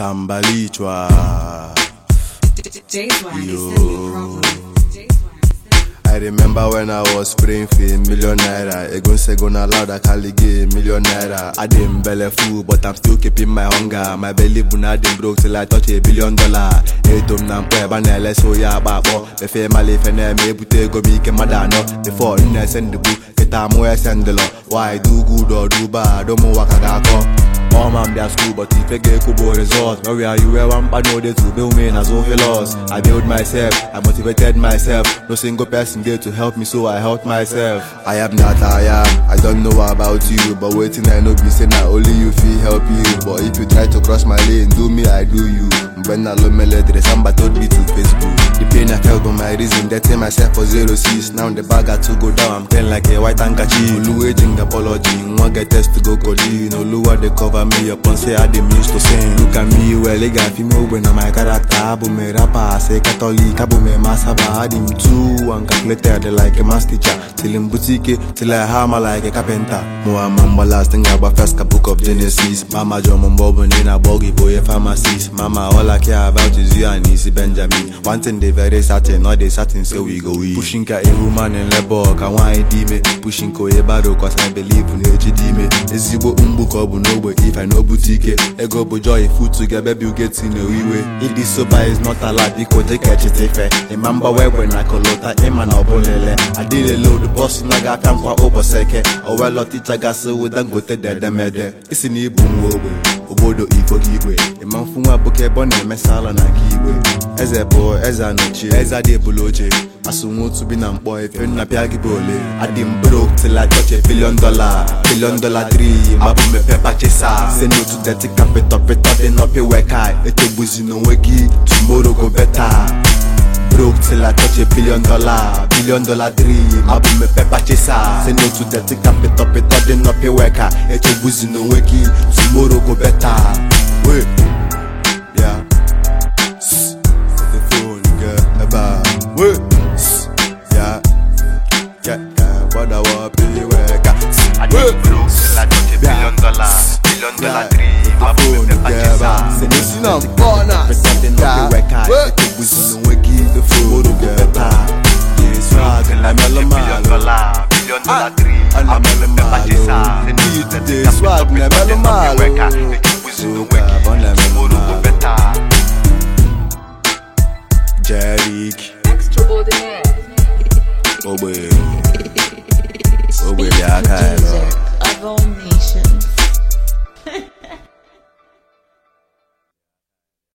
Sambalichwa. I remember when I was praying for $1 million. Egon say gonna allow that Cali get $1 million. I didn't belly full, but I'm still keeping my hunger. My belly bun I didn't broke till I touch $1 billion. Hey Tom Nampe Banele so ya babo. The family fene me bute go be kemadano. Before I send the book, get a more send the law. Why do good or do bad? Don't know what I got. All man be at school, but if I get kubo result, now where you were one bad no day to build me as over loss. I build myself, I motivated myself. No single person there to help me, so I helped myself. I am not tired, I don't know about you, but waiting I know be saying that only you feel help you. But if you try to cross my lane, do me, I do you. When I love me later, somebody told me to Facebook. The pain I felt on my reason, dating myself for 06. Now the bag had to go down, I'm playing like a white handkerchief. Olu aging apology, one get test to go codeine. Olu what they cover me up and say I didn't used to sing. Look at me, well, they got female when I'm my character. Abu me rapper, I say Catholic, Abu me massaba. I him too, and calculated like a math teacher. Till in boutique, till I hammer like a carpenter. More mamba last thing about first book of Genesis. Mama John Mumbobo in a boggy boy a pharmacist. Mama all I care about is you and Easy Benjamin. One thing they very certain, not they certain, so we go eat. Pushing a woman in labor, can wine me. Pushing ko e bado, cause I believe in HD me. Ezibo umbuko bu no way if I know boutique. Ego bo joy food together, baby you get in a wee way. If this sober is not allowed, because they catch it fair. Remember when I call out a man or bolele. I did a load the boss and I got time for over second. Or well, a teacher got so with them go to the mede. It's in the boom Obodo Iko Gigwe. A man from a bouquet bonnet, Messala na Kiwe. As a boy, as a noche, as a de Boloche. I soon want to be a boy, if you're not Piagi Bole. I didn't broke till I touch $1 billion. $1 billion dream, I put me pepper chesa. Say no to that, take up it up, then up your work. It was in a wiggy, tomorrow go better. Broke till I touch $1 billion. $1 billion dream, I put me pepper chesa. Say no to that, take up it up, then up your work. It was in a wiggy, tomorrow go better. Wait, yeah. The phone, girl, about. Wait, yeah. What I want to be work. I did broke till I touch $1 billion. $1 billion dream, I put me pepper chesa. Say no to that, take up it up, then up your work. It was in a wiggy, the phone, girl, about. This rock, and I'm a $1 billion dream, I put me pepper chesa. This rock, and I'm a Jerick Extraordinaire. Oh boy, the archive.